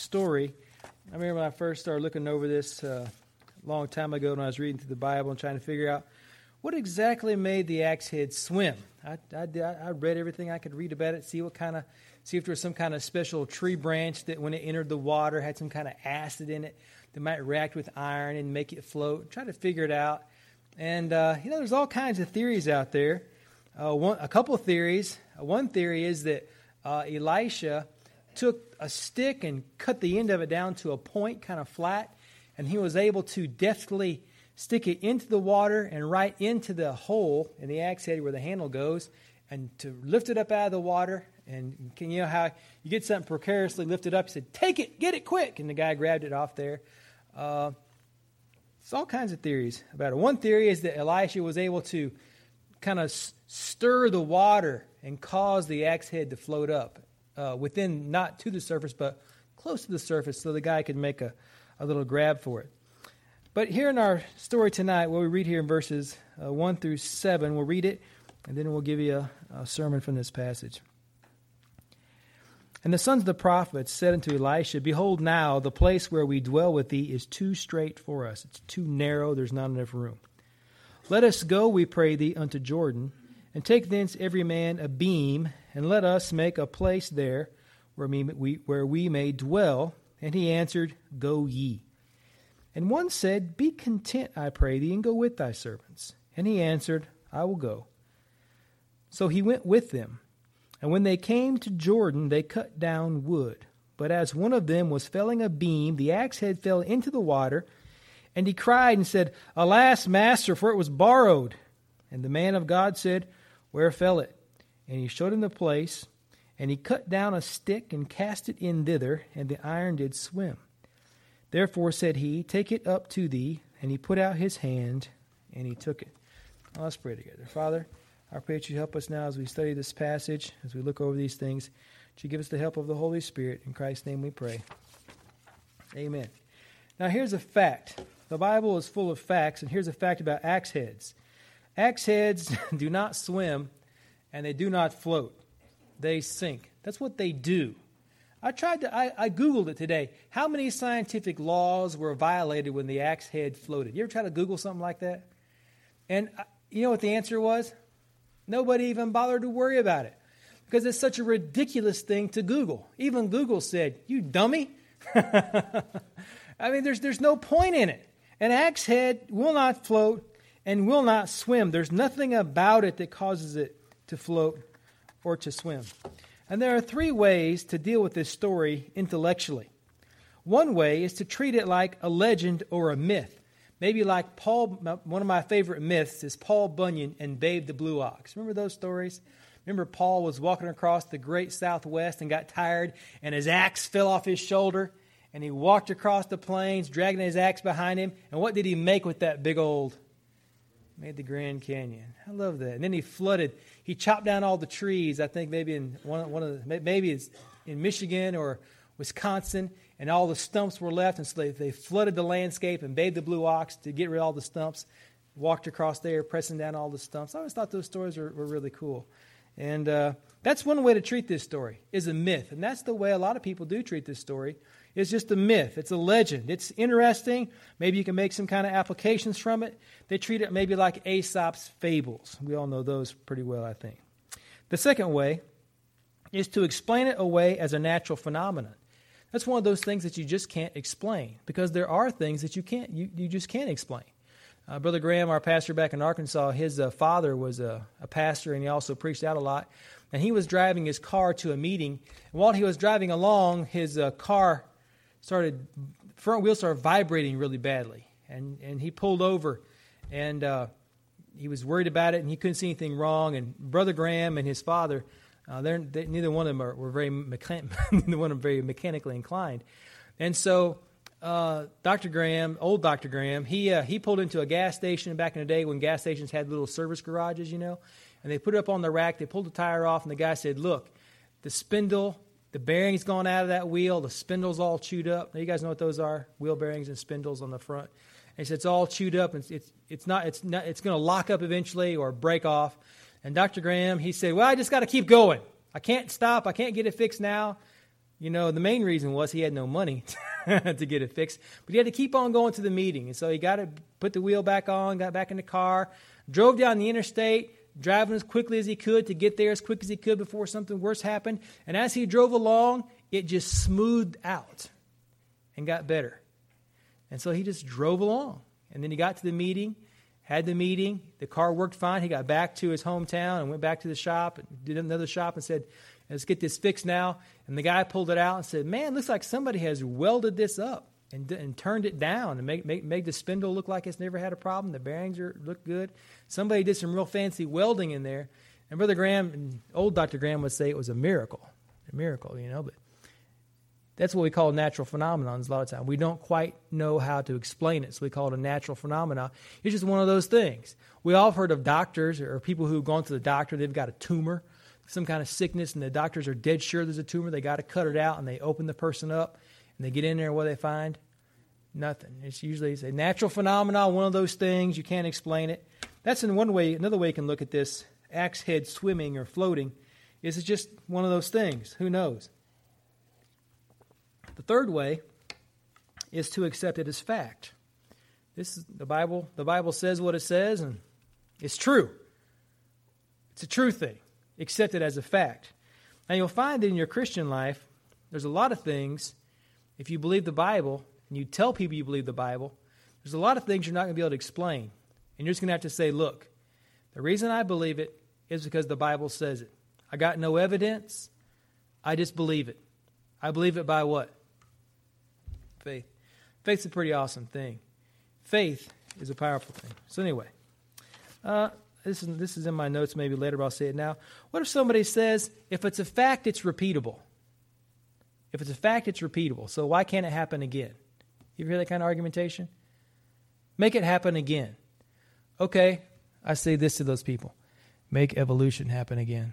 story. I remember when I first started looking over this a long time ago when I was reading through the Bible and trying to figure out what exactly made the axe head swim. I read everything I could read about it, see if there was some kind of special tree branch that when it entered the water had some kind of acid in it that might react with iron and make it float. Try to figure it out. And, there's all kinds of theories out there. A couple of theories. One theory is that Elisha took a stick and cut the end of it down to a point, kind of flat, and he was able to deftly stick it into the water and right into the hole in the axe head where the handle goes, and to lift it up out of the water. And you know how you get something precariously lifted up? He said, "Take it, get it quick!" And the guy grabbed it off there. There's all kinds of theories about it. One theory is that Elisha was able to kind of stir the water and cause the axe head to float up within, not to the surface, but close to the surface so the guy could make a little grab for it. But here in our story tonight, what we read here in verses 1 through 7, we'll read it, and then we'll give you a sermon from this passage. And the sons of the prophets said unto Elisha, "Behold now, the place where we dwell with thee is too strait for us." It's too narrow, there's not enough room. "Let us go, we pray thee, unto Jordan, and take thence every man a beam, and let us make a place there where we may dwell. And he answered, Go ye. And one said, Be content, I pray thee, and go with thy servants. And he answered, I will go. So he went with them. And when they came to Jordan, they cut down wood. But as one of them was felling a beam, the axe head fell into the water, and he cried and said, Alas, master, for it was borrowed. And the man of God said, Where fell it? And he showed him the place, and he cut down a stick and cast it in thither, and the iron did swim. Therefore said he, Take it up to thee. And he put out his hand, and he took it. Well, let's pray together. Father, I pray that you help us now as we study this passage, as we look over these things. That you give us the help of the Holy Spirit. In Christ's name we pray. Amen. Now here's a fact. The Bible is full of facts, and here's a fact about axe heads. Axe heads do not swim, and they do not float. They sink. That's what they do. I Googled it today. How many scientific laws were violated when the axe head floated? You ever try to Google something like that? And you know what the answer was? Nobody even bothered to worry about it because it's such a ridiculous thing to Google. Even Google said, "You dummy." I mean, there's no point in it. An axe head will not float and will not swim. There's nothing about it that causes it to float or to swim. And there are three ways to deal with this story intellectually. One way is to treat it like a legend or a myth. Maybe like Paul, one of my favorite myths is Paul Bunyan and Babe the Blue Ox. Remember those stories? Remember Paul was walking across the great Southwest and got tired and his axe fell off his shoulder and he walked across the plains dragging his axe behind him. And what did he make with that big old? Made the Grand Canyon. I love that. And then he chopped down all the trees. I think maybe in maybe it's in Michigan or Wisconsin, and all the stumps were left, and so they flooded the landscape and Babe the Blue Ox to get rid of all the stumps, walked across there, pressing down all the stumps. I always thought those stories were really cool. And that's one way to treat this story, is a myth. And that's the way a lot of people do treat this story. It's just a myth. It's a legend. It's interesting. Maybe you can make some kind of applications from it. They treat it maybe like Aesop's fables. We all know those pretty well, I think. The second way is to explain it away as a natural phenomenon. That's one of those things that you just can't explain, because there are things that you just can't explain. Brother Graham, our pastor back in Arkansas, his father was a pastor, and he also preached out a lot. And he was driving his car to a meeting, and while he was driving along, his car front wheels started vibrating really badly, and he pulled over, and he was worried about it, and he couldn't see anything wrong. And Brother Graham and his father, neither one of them were very mechanically inclined. And so Dr. Graham, old Dr. Graham, he pulled into a gas station back in the day when gas stations had little service garages, and they put it up on the rack. They pulled the tire off, and the guy said, Look, the spindle, the bearing's gone out of that wheel. The spindle's all chewed up. Now, you guys know what those are? Wheel bearings and spindles on the front. And he said, it's all chewed up, and it's going to lock up eventually or break off. And Dr. Graham, he said, well, I just got to keep going. I can't stop. I can't get it fixed now. You know, the main reason was he had no money to get it fixed, but he had to keep on going to the meeting. And so he got to put the wheel back on, got back in the car, drove down the interstate, driving as quickly as he could to get there as quick as he could before something worse happened. And as he drove along, it just smoothed out and got better. And so he just drove along. And then he got to the meeting, had the meeting. The car worked fine. He got back to his hometown and went back to the shop and did another shop and said, let's get this fixed now. And the guy pulled it out and said, man, looks like somebody has welded this up and turned it down and made the spindle look like it's never had a problem. The bearings look good. Somebody did some real fancy welding in there. And Brother Graham, and old Dr. Graham would say it was a miracle, you know, but that's what we call natural phenomenons a lot of times. We don't quite know how to explain it, so we call it a natural phenomenon. It's just one of those things. We all have heard of doctors or people who've gone to the doctor, they've got a tumor, some kind of sickness, and the doctors are dead sure there's a tumor. They got to cut it out, and they open the person up, and they get in there, and what do they find? Nothing. It's usually a natural phenomenon, one of those things. You can't explain it. That's in one way. Another way you can look at this, axe head swimming or floating, is it's just one of those things. Who knows? The third way is to accept it as fact. This is the Bible. The Bible says what it says, and it's true. It's a true thing. Accept it as a fact. Now, you'll find that in your Christian life, there's a lot of things, if you believe the Bible, and you tell people you believe the Bible, there's a lot of things you're not going to be able to explain. And you're just going to have to say, look, the reason I believe it is because the Bible says it. I got no evidence. I just believe it. I believe it by what? Faith. Faith's a pretty awesome thing. Faith is a powerful thing. So anyway, this is in my notes. Maybe later, but I'll say it now. What if somebody says, if it's a fact, it's repeatable? If it's a fact, it's repeatable. So why can't it happen again? You ever hear that kind of argumentation? Make it happen again. Okay, I say this to those people. Make evolution happen again.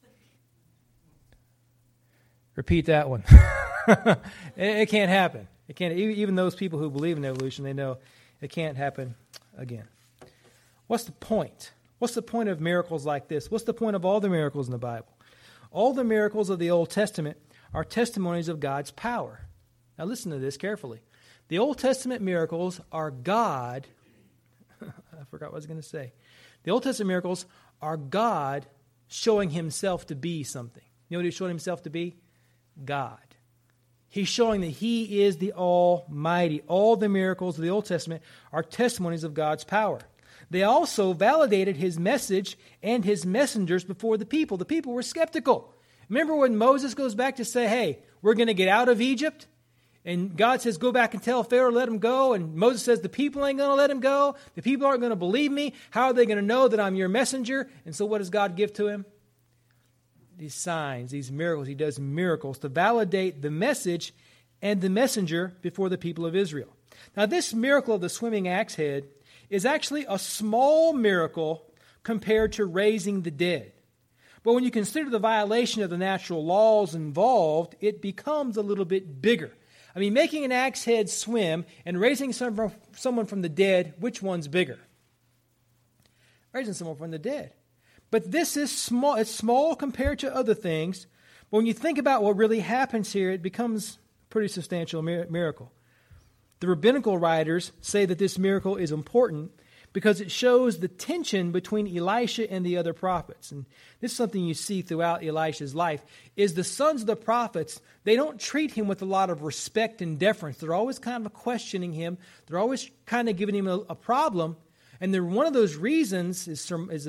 Repeat that one. It can't happen. It can't. Even those people who believe in evolution, they know it can't happen again. What's the point? What's the point of miracles like this? What's the point of all the miracles in the Bible? All the miracles of the Old Testament are testimonies of God's power. Now listen to this carefully. The Old Testament miracles are God. I forgot what I was going to say. The Old Testament miracles are God showing himself to be something. You know what he's showing himself to be? God. He's showing that he is the Almighty. All the miracles of the Old Testament are testimonies of God's power. They also validated his message and his messengers before the people. The people were skeptical. Remember when Moses goes back to say, hey, we're going to get out of Egypt? And God says, go back and tell Pharaoh, let him go. And Moses says, the people ain't going to let him go. The people aren't going to believe me. How are they going to know that I'm your messenger? And so what does God give to him? These signs, these miracles. He does miracles to validate the message and the messenger before the people of Israel. Now, this miracle of the swimming axe head is actually a small miracle compared to raising the dead. But when you consider the violation of the natural laws involved, it becomes a little bit bigger. I mean, making an axe head swim and raising someone from the dead, which one's bigger? Raising someone from the dead. But this is small. It's small compared to other things. But when you think about what really happens here, it becomes a pretty substantial miracle. The rabbinical writers say that this miracle is important because it shows the tension between Elisha and the other prophets. And this is something you see throughout Elisha's life, is the sons of the prophets, they don't treat him with a lot of respect and deference. They're always kind of questioning him. They're always kind of giving him a problem. And one of those reasons is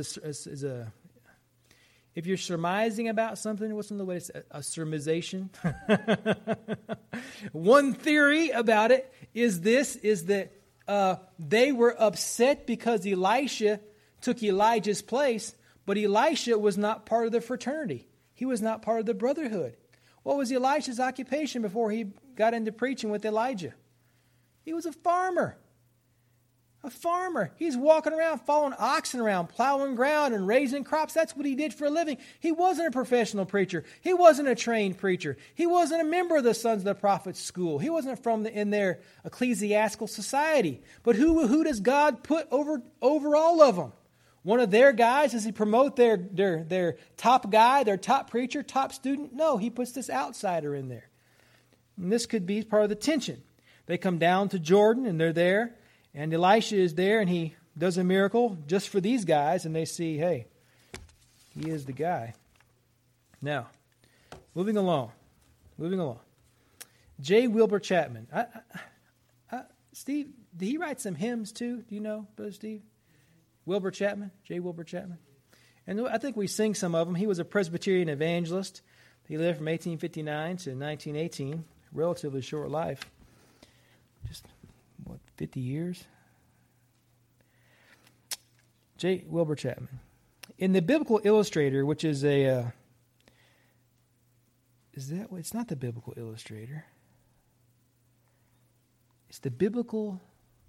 if you're surmising about something, what's another way to say it? A surmisation? One theory about it is that they were upset because Elisha took Elijah's place, but Elisha was not part of the fraternity. He was not part of the brotherhood. What was Elisha's occupation before he got into preaching with Elijah? He was a farmer. A farmer. He's walking around, following oxen around, plowing ground and raising crops. That's what he did for a living. He wasn't a professional preacher. He wasn't a trained preacher. He wasn't a member of the Sons of the Prophets school. He wasn't in their ecclesiastical society. But who does God put over all of them? One of their guys? Does he promote their top guy, their top preacher, top student? No, he puts this outsider in there. And this could be part of the tension. They come down to Jordan, and they're there, and Elisha is there, and he does a miracle just for these guys, and they see, hey, he is the guy. Now, moving along. J. Wilbur Chapman. Steve, did he write some hymns too? Do you know, Brother Steve? Wilbur Chapman? J. Wilbur Chapman? And I think we sing some of them. He was a Presbyterian evangelist. He lived from 1859 to 1918. Relatively short life. Just, 50 years? J. Wilbur Chapman. In the Biblical Illustrator, which is a... it's not the Biblical Illustrator. It's the Biblical...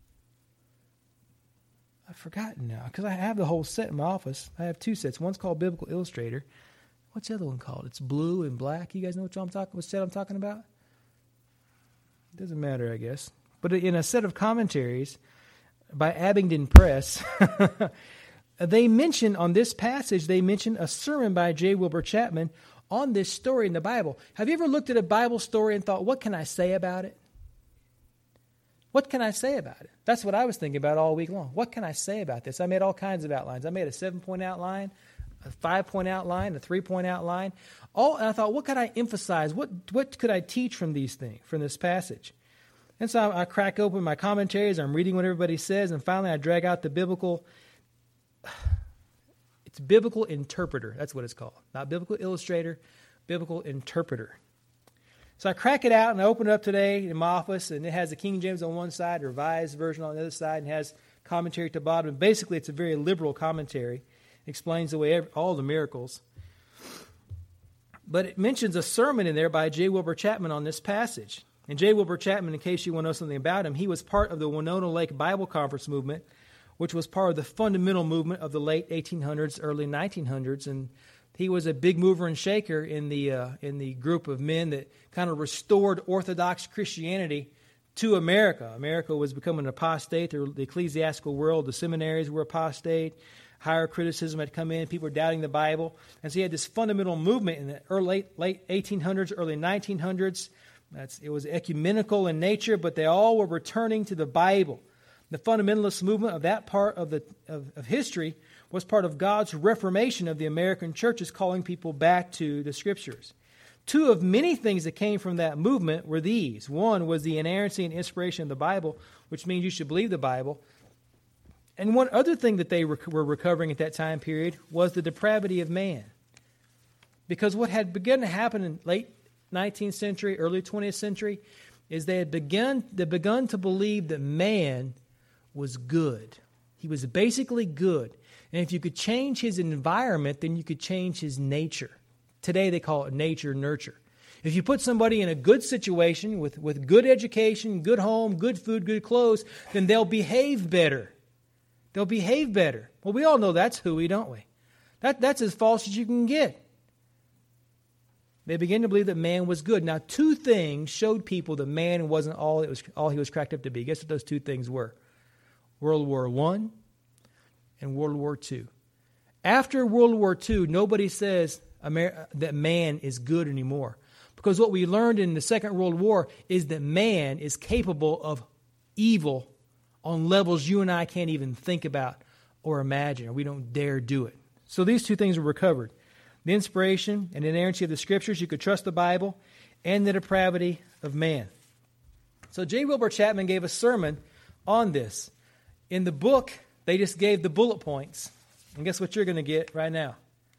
I've forgotten now, because I have the whole set in my office. I have two sets. One's called Biblical Illustrator. What's the other one called? It's blue and black. You guys know what set I'm talking about? It doesn't matter, I guess. But in a set of commentaries by Abingdon Press, they mention on this passage, they mention a sermon by J. Wilbur Chapman on this story in the Bible. Have you ever looked at a Bible story and thought, what can I say about it? What can I say about it? That's what I was thinking about all week long. What can I say about this? I made all kinds of outlines. I made a 7-point outline, a 5-point outline, a 3-point outline. And I thought, what could I emphasize? What could I teach from these things, from this passage? And so I crack open my commentaries. I'm reading what everybody says, and finally I drag out the biblical. It's Biblical Interpreter. That's what it's called. Not Biblical Illustrator, Biblical Interpreter. So I crack it out, and I open it up today in my office, and it has the King James on one side, a Revised Version on the other side, and has commentary at the bottom. And basically, it's a very liberal commentary. It explains away all the miracles. But it mentions a sermon in there by J. Wilbur Chapman on this passage. And J. Wilbur Chapman, in case you want to know something about him, he was part of the Winona Lake Bible Conference movement, which was part of the fundamental movement of the late 1800s, early 1900s, and he was a big mover and shaker in the group of men that kind of restored Orthodox Christianity to America. America was becoming apostate. The ecclesiastical world, the seminaries were apostate. Higher criticism had come in. People were doubting the Bible. And so he had this fundamental movement in the late 1800s, early 1900s. It was ecumenical in nature, but they all were returning to the Bible. The fundamentalist movement of that part of history was part of God's reformation of the American churches, calling people back to the Scriptures. Two of many things that came from that movement were these. One was the inerrancy and inspiration of the Bible, which means you should believe the Bible. And one other thing that they were recovering at that time period was the depravity of man. Because what had begun to happen in late 19th century, early 20th century, is they had begun to believe that man was good. He was basically good. And if you could change his environment, then you could change his nature. Today they call it nature nurture. If you put somebody in a good situation with good education, good home, good food, good clothes, then they'll behave better. They'll behave better. Well, we all know that's hooey, don't we? That's as false as you can get. They began to believe that man was good. Now, two things showed people that man wasn't all he was cracked up to be. Guess what those two things were? World War I and World War II. After World War II, nobody says that man is good anymore. Because what we learned in the Second World War is that man is capable of evil on levels you and I can't even think about or imagine, or we don't dare do it. So these two things were recovered. The inspiration and inerrancy of the Scriptures, you could trust the Bible, and the depravity of man. So J. Wilbur Chapman gave a sermon on this. In the book, they just gave the bullet points. And guess what you're going to get right now?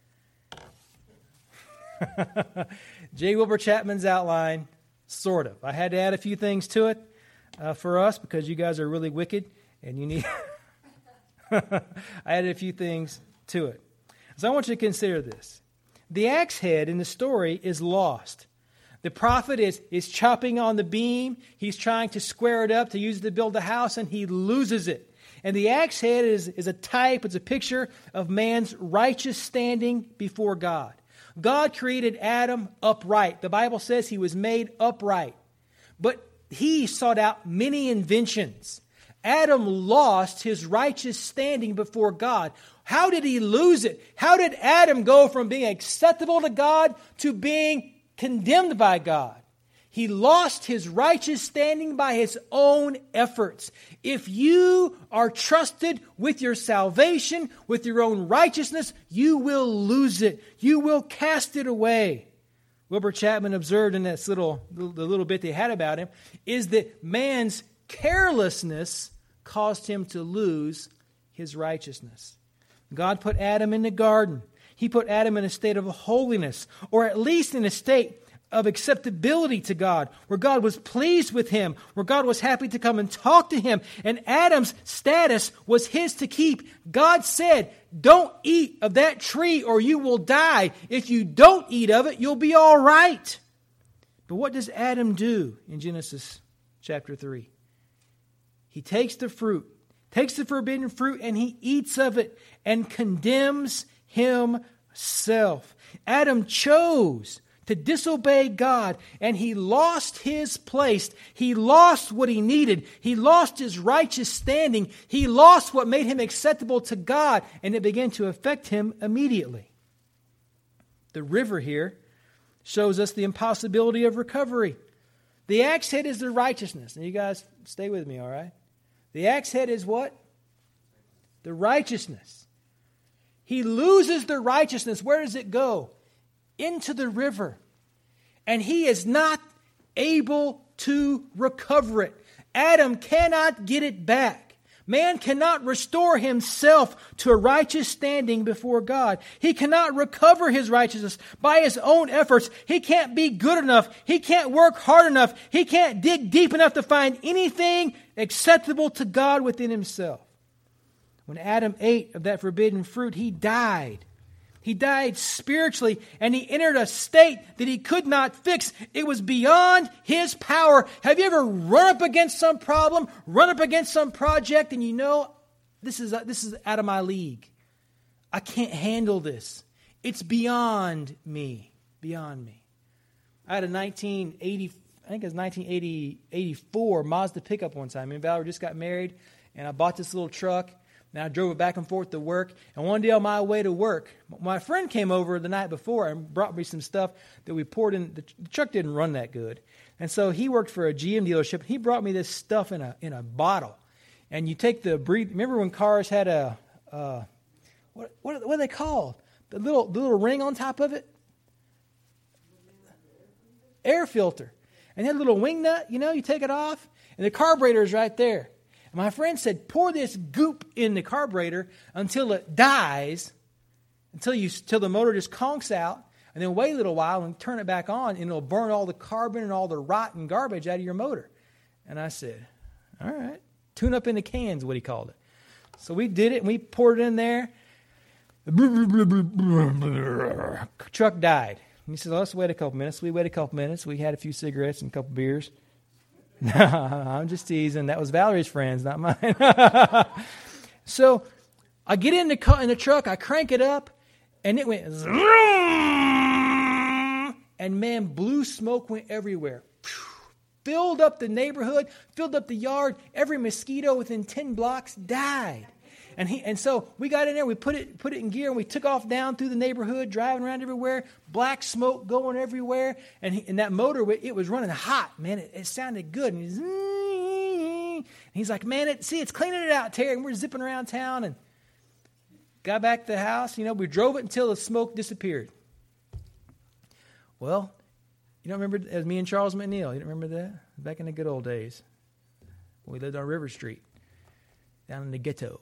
J. Wilbur Chapman's outline, sort of. I had to add a few things to it for us because you guys are really wicked and you need... I added a few things to it. So I want you to consider this. The axe head in the story is lost. The prophet is chopping on the beam. He's trying to square it up to use it to build a house, and he loses it. And the axe head is a type, it's a picture of man's righteous standing before God. God created Adam upright. The Bible says he was made upright. But he sought out many inventions. Adam lost his righteous standing before God. How did he lose it? How did Adam go from being acceptable to God to being condemned by God? He lost his righteous standing by his own efforts. If you are trusted with your salvation, with your own righteousness, you will lose it. You will cast it away. Wilbur Chapman observed in the little bit they had about him, is that man's carelessness caused him to lose his righteousness. God put Adam in the garden. He put Adam in a state of holiness, or at least in a state of acceptability to God, where God was pleased with him, where God was happy to come and talk to him. And Adam's status was his to keep. God said, don't eat of that tree or you will die. If you don't eat of it, you'll be all right. But what does Adam do in Genesis chapter 3? He takes the fruit, takes the forbidden fruit, and he eats of it and condemns himself. Adam chose to disobey God, and he lost his place. He lost what he needed. He lost his righteous standing. He lost what made him acceptable to God, and it began to affect him immediately. The river here shows us the impossibility of recovery. The axe head is the righteousness. And you guys stay with me, all right? The axe head is what? The righteousness. He loses the righteousness. Where does it go? Into the river. And he is not able to recover it. Adam cannot get it back. Man cannot restore himself to a righteous standing before God. He cannot recover his righteousness by his own efforts. He can't be good enough. He can't work hard enough. He can't dig deep enough to find anything acceptable to God within himself. When Adam ate of that forbidden fruit, he died. He died spiritually, and he entered a state that he could not fix. It was beyond his power. Have you ever run up against some problem, run up against some project, and you know, this is out of my league. I can't handle this. It's beyond me. Beyond me. I had a 1984 Mazda pickup one time. Me and Valerie just got married, and I bought this little truck. And I drove it back and forth to work. And one day on my way to work, my friend came over the night before and brought me some stuff that we poured in. The truck didn't run that good. And so he worked for a GM dealership. He brought me this stuff in a bottle. And you take the remember when cars had what are they called? The little ring on top of it? Air filter. And that little wing nut, you take it off, and the carburetor is right there. And my friend said, pour this goop in the carburetor until it dies, until the motor just conks out, and then wait a little while and turn it back on, and it'll burn all the carbon and all the rotten garbage out of your motor. And I said, all right, tune up in the cans, what he called it. So we did it, and we poured it in there. The truck died. And he said, let's wait a couple minutes. We waited a couple minutes. We had a few cigarettes and a couple beers. No, I'm just teasing. That was Valerie's friends, not mine. So I get in the truck, I crank it up, and it went zoom, and man, blue smoke went everywhere. Filled up the neighborhood, filled up the yard. Every mosquito within 10 blocks died. And so we got in there, we put it in gear, and we took off down through the neighborhood, driving around everywhere, black smoke going everywhere, and that motor, it was running hot, man. It sounded good. And he's like, man, it's cleaning it out, Terry. And we're zipping around town, and got back to the house. We drove it until the smoke disappeared. Well, you don't remember, it was me and Charles McNeil. You don't remember that? Back in the good old days. We lived on River Street, down in the ghetto.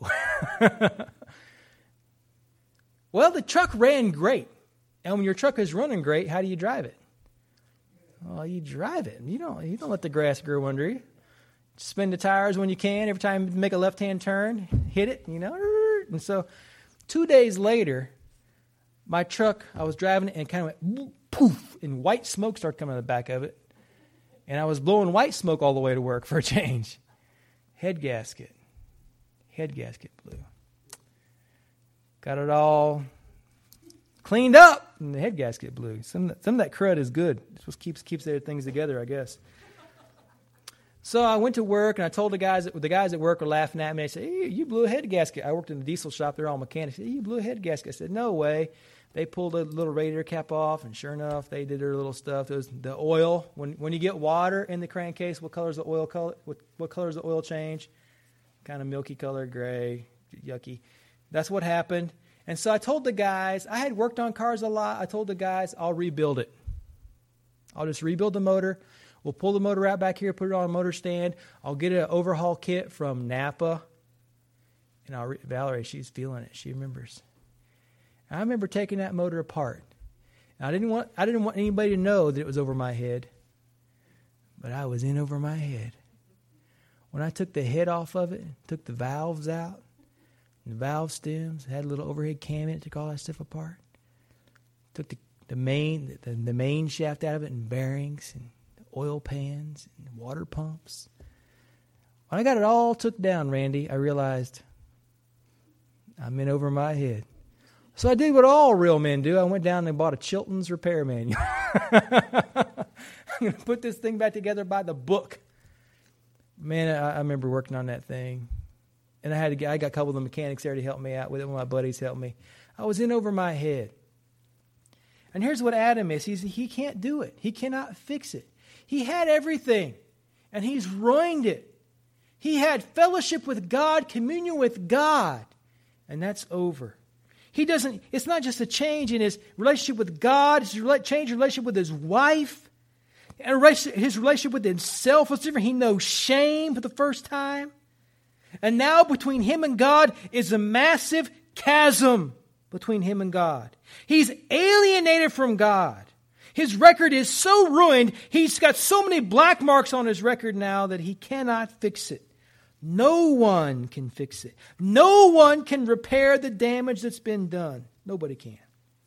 Well, the truck ran great. And when your truck is running great, how do you drive it? Well, you drive it. You don't let the grass grow under you. Spin the tires when you can. Every time you make a left-hand turn, hit it, And so 2 days later, my truck, I was driving it, and it kind of went poof, and white smoke started coming out of the back of it. And I was blowing white smoke all the way to work for a change. Head gasket blew. Got it all cleaned up, and the head gasket blew. Some of that crud is good. It's what keeps their things together, I guess. So I went to work, and I told the guys at work were laughing at me. They said, hey, you blew a head gasket. I worked in the diesel shop. They're all mechanics. Hey, you blew a head gasket. I said, no way. They pulled a little radiator cap off, and sure enough, they did their little stuff. It was the oil. When you get water in the crankcase, what color is the oil color? What color is the oil change? Kind of milky color, gray, yucky. That's what happened. And so I told the guys, I had worked on cars a lot. I told the guys, I'll rebuild it. I'll just rebuild the motor. We'll pull the motor out back here, put it on a motor stand. I'll get an overhaul kit from Napa. And Valerie, she's feeling it. She remembers. I remember taking that motor apart. I didn't want anybody to know that it was over my head, but I was in over my head. When I took the head off of it, took the valves out, and the valve stems, had a little overhead cam in it, took all that stuff apart. Took the main shaft out of it, and bearings, and oil pans, and water pumps. When I got it all took down, Randy, I realized I'm in over my head. So I did what all real men do. I went down and bought a Chilton's repair manual. I'm going to put this thing back together by the book. Man, I remember working on that thing. And I got a couple of the mechanics there to help me out with it. One of my buddies helped me. I was in over my head. And here's what Adam is. He can't do it. He cannot fix it. He had everything, and he's ruined it. He had fellowship with God, communion with God, and that's over. It's not just a change in his relationship with God, it's a change in relationship with his wife, and his relationship with himself was different. He knows shame for the first time. And now between him and God is a massive chasm between him and God. He's alienated from God. His record is so ruined, he's got so many black marks on his record now that he cannot fix it. No one can fix it. No one can repair the damage that's been done. Nobody can.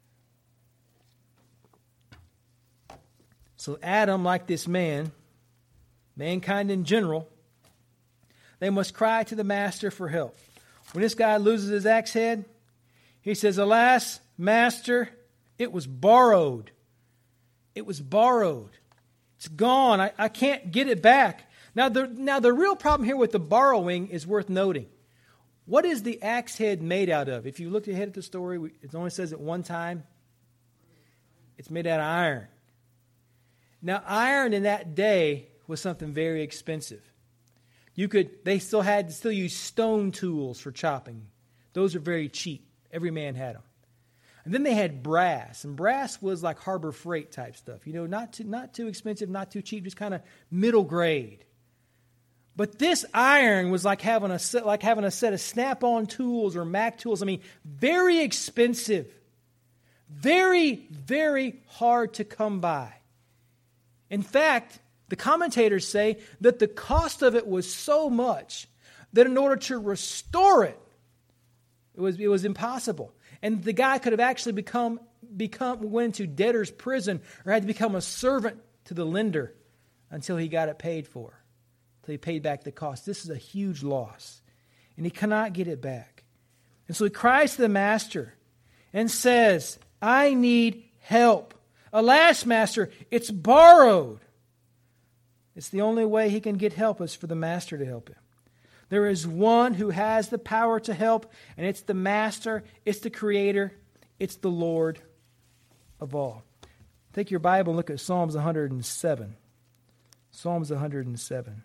So Adam, like this man, mankind in general, they must cry to the master for help. When this guy loses his axe head, he says, "Alas, master, it was borrowed. It was borrowed. It's gone. I can't get it back." Now the real problem here with the borrowing is worth noting. What is the axe head made out of? If you look ahead at the story, it only says at one time, it's made out of iron. Now, iron in that day was something very expensive. They still use stone tools for chopping. Those are very cheap. Every man had them. And then they had brass, and brass was like Harbor Freight type stuff. Not too expensive, not too cheap, just kind of middle grade. But this iron was like having a set of Snap-on tools or Mac tools. I mean, very expensive, very, very hard to come by. In fact, the commentators say that the cost of it was so much that in order to restore it, it was impossible. And the guy could have actually went into debtor's prison or had to become a servant to the lender until he got it paid for. Until he paid back the cost. This is a huge loss. And he cannot get it back. And so he cries to the master and says, "I need help. Alas, master, it's borrowed." It's the only way he can get help is for the master to help him. There is one who has the power to help, and it's the master, it's the creator, it's the Lord of all. Take your Bible and look at Psalms 107. Psalms 107.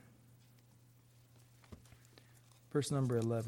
Verse number 11.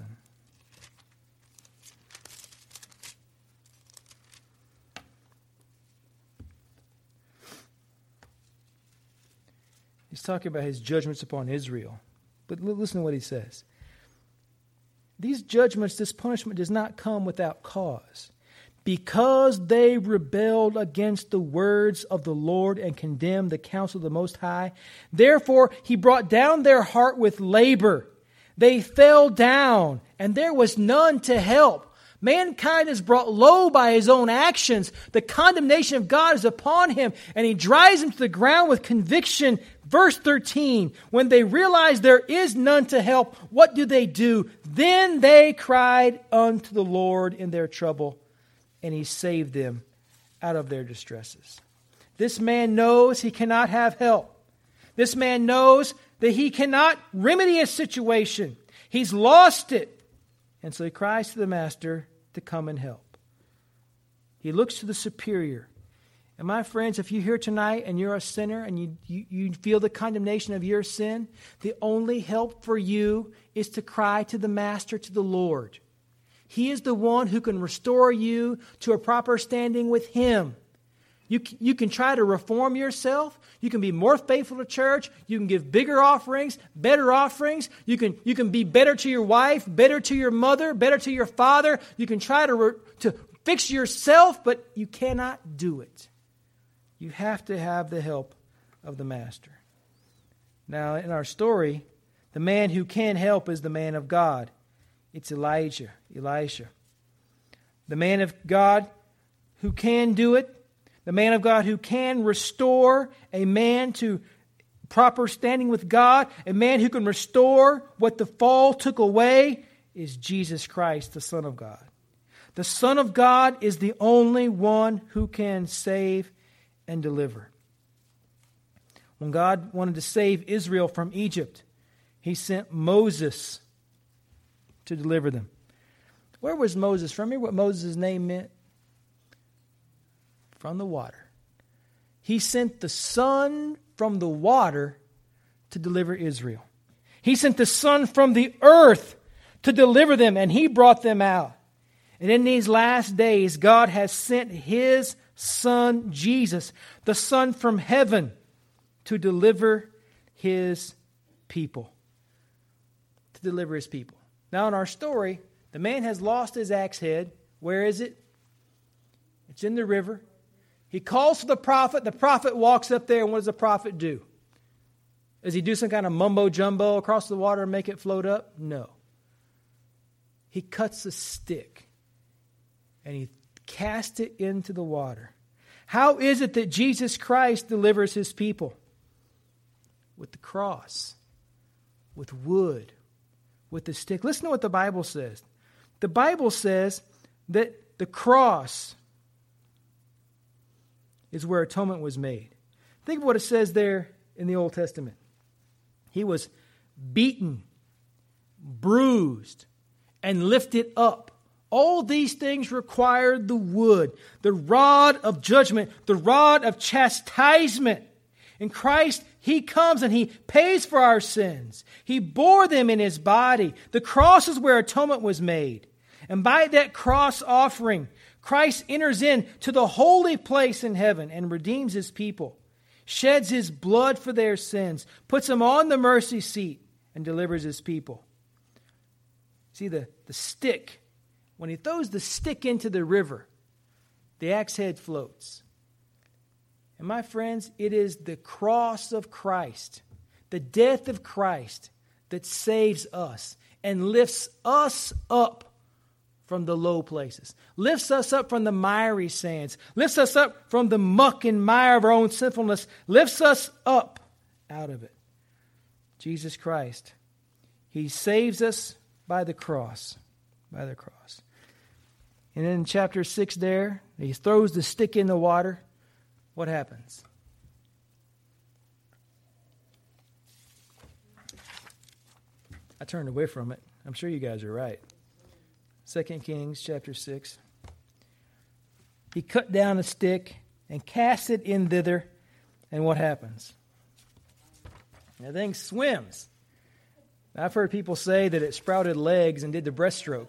He's talking about his judgments upon Israel. But listen to what he says. These judgments, this punishment does not come without cause. Because they rebelled against the words of the Lord and condemned the counsel of the Most High. Therefore, he brought down their heart with labor. They fell down, and there was none to help. Mankind is brought low by his own actions. The condemnation of God is upon him, and he drives him to the ground with conviction. Verse 13, when they realized there is none to help, what do? Then they cried unto the Lord in their trouble, and he saved them out of their distresses. This man knows he cannot have help. This man knows that he cannot remedy a situation. He's lost it. And so he cries to the master to come and help. He looks to the superior. And my friends, if you're here tonight and you're a sinner and you feel the condemnation of your sin, the only help for you is to cry to the Master, to the Lord. He is the one who can restore you to a proper standing with Him. You can try to reform yourself. You can be more faithful to church. You can give bigger offerings, better offerings. You can be better to your wife, better to your mother, better to your father. You can try to fix yourself, but you cannot do it. You have to have the help of the Master. Now, in our story, the man who can help is the man of God. It's Elisha. The man of God who can do it, the man of God who can restore a man to proper standing with God, a man who can restore what the fall took away, is Jesus Christ, the Son of God. The Son of God is the only one who can save and deliver. When God wanted to save Israel from Egypt, He sent Moses to deliver them. Where was Moses from? Remember what Moses' name meant? From the water. He sent the Son from the water to deliver Israel. He sent the Son from the earth to deliver them, and He brought them out. And in these last days, God has sent His Son, Jesus, the Son from heaven, to deliver His people. To deliver His people. Now in our story, the man has lost his axe head. Where is it? It's in the river. He calls for the prophet. The prophet walks up there, and what does the prophet do? Does he do some kind of mumbo-jumbo across the water and make it float up? No. He cuts a stick, and he casts it into the water. How is it that Jesus Christ delivers His people? With the cross, with wood, with the stick. Listen to what the Bible says. The Bible says that the cross is where atonement was made. Think of what it says there in the Old Testament. He was beaten, bruised, and lifted up. All these things required the wood, the rod of judgment, the rod of chastisement. In Christ, He comes and He pays for our sins. He bore them in His body. The cross is where atonement was made. And by that cross offering, Christ enters into the holy place in heaven and redeems His people, sheds His blood for their sins, puts them on the mercy seat, and delivers His people. See, the stick, when He throws the stick into the river, the axe head floats. And my friends, it is the cross of Christ, the death of Christ, that saves us and lifts us up from the low places, lifts us up from the miry sands, lifts us up from the muck and mire of our own sinfulness, lifts us up out of it. Jesus Christ, He saves us by the cross, And in chapter 6 there, He throws the stick in the water. What happens? I turned away from it. I'm sure you guys are right. 2 Kings chapter 6. He cut down a stick and cast it in thither. And what happens? The thing swims. I've heard people say that it sprouted legs and did the breaststroke.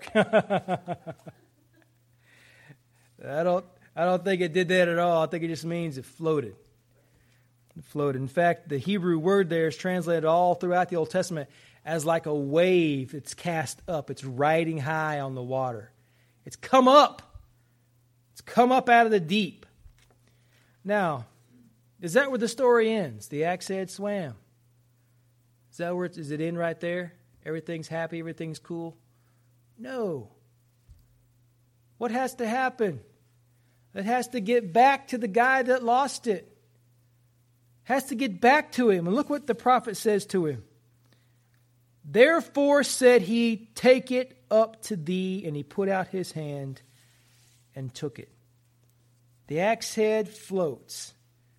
I don't think it did that at all. I think it just means it floated. It floated. In fact, the Hebrew word there is translated all throughout the Old Testament as like a wave. It's cast up. It's riding high on the water. It's come up. It's come up out of the deep. Now, is that where the story ends? The axe head swam. Is that where is it in right there? Everything's happy, everything's cool? No. What has to happen? It has to get back to the guy that lost it. Has to get back to him. And look what the prophet says to him. Therefore said he, take it up to thee. And he put out his hand and took it. The axe head floats.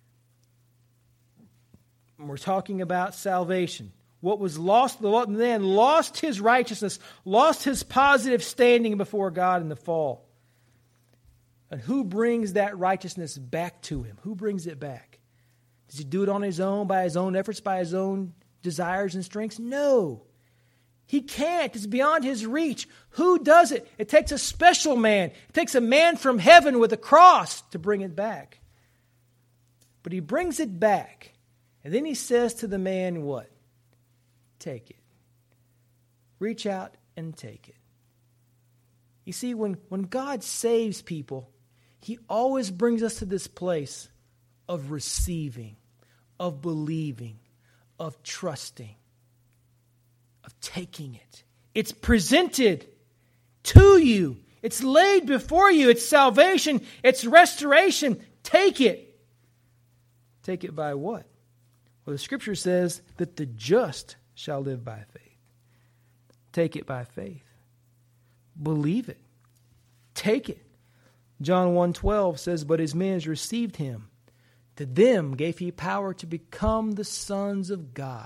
We're talking about salvation. What was lost, the man lost his righteousness, lost his positive standing before God in the fall. And who brings that righteousness back to him? Who brings it back? Does he do it on his own, by his own efforts, by his own desires and strengths? No. He can't. It's beyond his reach. Who does it? It takes a special man. It takes a man from heaven with a cross to bring it back. But he brings it back. And then he says to the man, what? Take it. Reach out and take it. You see, when God saves people, he always brings us to this place of receiving, of believing, of trusting, of taking it. It's presented to you. It's laid before you. It's salvation. It's restoration. Take it. Take it by what? Well, the Scripture says that the just shall live by faith. Take it by faith. Believe it. Take it. John 1:12 says, but as many as received him, to them gave he power to become the sons of God.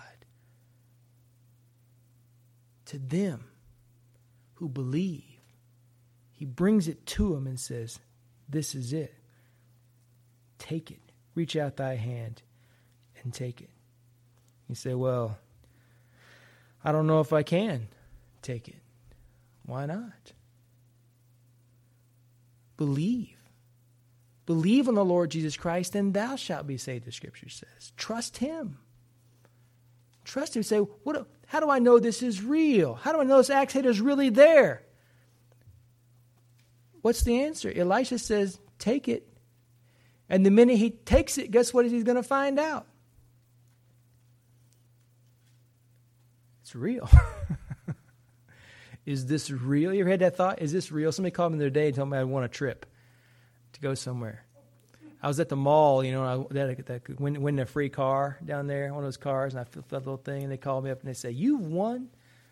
To them who believe. He brings it to them and says, this is it. Take it. Reach out thy hand and take it. You say, well, I don't know if I can take it. Why not? Believe. Believe on the Lord Jesus Christ, and thou shalt be saved, the Scripture says. Trust him. Trust him. Say, how do I know this is real? How do I know this axe head is really there? What's the answer? Elisha says, take it. And the minute he takes it, guess what he's going to find out? It's real. Is this real? You ever had that thought? Is this real? Somebody called me the other day and told me I want a trip to go somewhere. I was at the mall, that win a free car down there, one of those cars, and I filled that little thing, and they called me up and they say, you won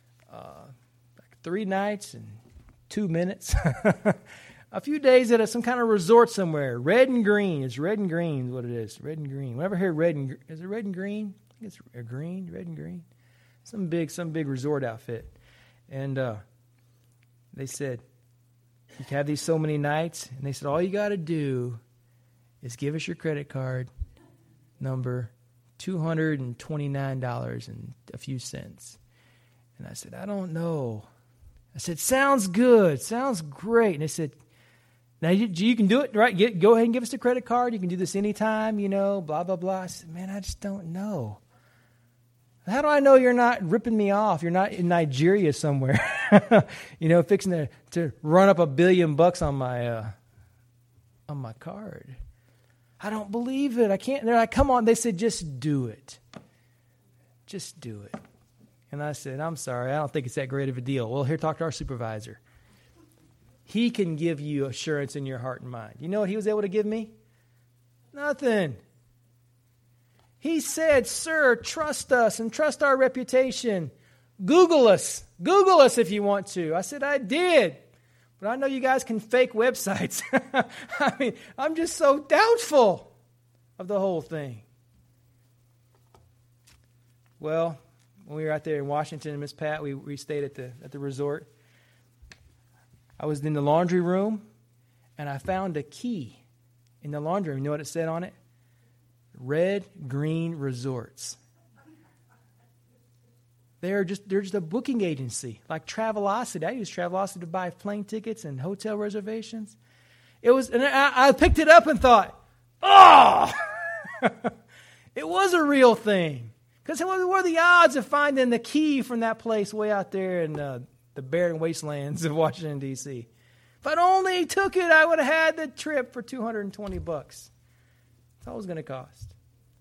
3 nights and 2 minutes. A few days at some kind of resort somewhere. Red and green. It's red and green is what it is. Red and green. Whenever I hear red and green, is it red and green? I think it's red and green. Some big resort outfit. And they said, you can have these so many nights. And they said, all you got to do is give us your credit card number, $229 and a few cents. And I said, I don't know. I said, sounds good. Sounds great. And they said, now you can do it, right? Go ahead and give us the credit card. You can do this anytime, blah, blah, blah. I said, man, I just don't know. How do I know you're not ripping me off? You're not in Nigeria somewhere, fixing to run up $1 billion on my card. I don't believe it. I can't. They're like, come on. They said, just do it. Just do it. And I said, I'm sorry. I don't think it's that great of a deal. Well, here, talk to our supervisor. He can give you assurance in your heart and mind. You know what he was able to give me? Nothing. He said, sir, trust us and trust our reputation. Google us. Google us if you want to. I said, I did. But I know you guys can fake websites. I mean, I'm just so doubtful of the whole thing. Well, when we were out there in Washington, Miss Pat, we stayed at the resort. I was in the laundry room, and I found a key in the laundry room. You know what it said on it? Red Green Resorts. They're just a booking agency, like Travelocity. I use Travelocity to buy plane tickets and hotel reservations. And I picked it up and thought, oh, it was a real thing. Because what are the odds of finding the key from that place way out there in the barren wastelands of Washington, D.C.? If I'd only took it, I would have had the trip for $220. That's all it was going to cost.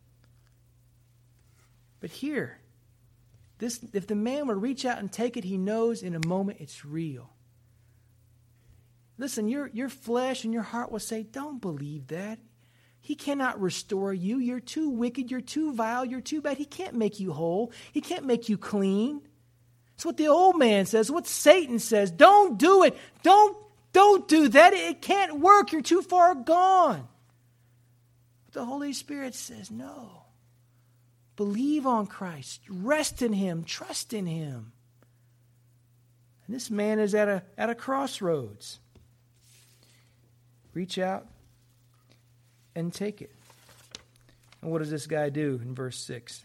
But here, if the man would reach out and take it, he knows in a moment it's real. Listen, your flesh and your heart will say, don't believe that. He cannot restore you. You're too wicked. You're too vile. You're too bad. He can't make you whole. He can't make you clean. It's what the old man says, what Satan says. Don't do it. Don't do that. It can't work. You're too far gone. But the Holy Spirit says, no. Believe on Christ. Rest in him. Trust in him. And this man is at a crossroads. Reach out and take it. And what does this guy do in verse 6?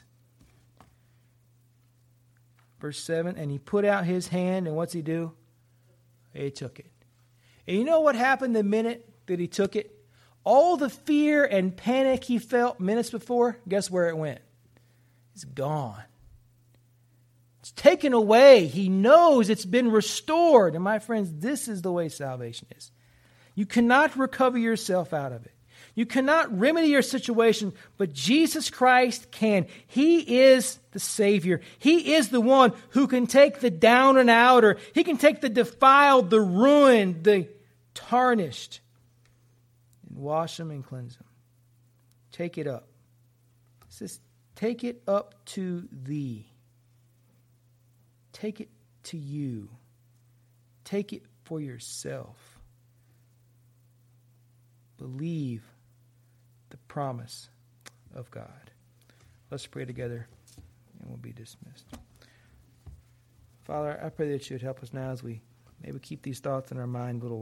Verse 7, and he put out his hand, and what's he do? He took it. And you know what happened the minute that he took it? All the fear and panic he felt minutes before, guess where it went? It's gone. It's taken away. He knows it's been restored. And my friends, this is the way salvation is. You cannot recover yourself out of it. You cannot remedy your situation, but Jesus Christ can. He is the Savior. He is the one who can take the down and outer. He can take the defiled, the ruined, the tarnished, and wash them and cleanse them. Take it up. It says, take it up to thee. Take it to you. Take it for yourself. Believe the promise of God. Let's pray together and we'll be dismissed. Father, I pray that you would help us now as we maybe keep these thoughts in our mind a little while.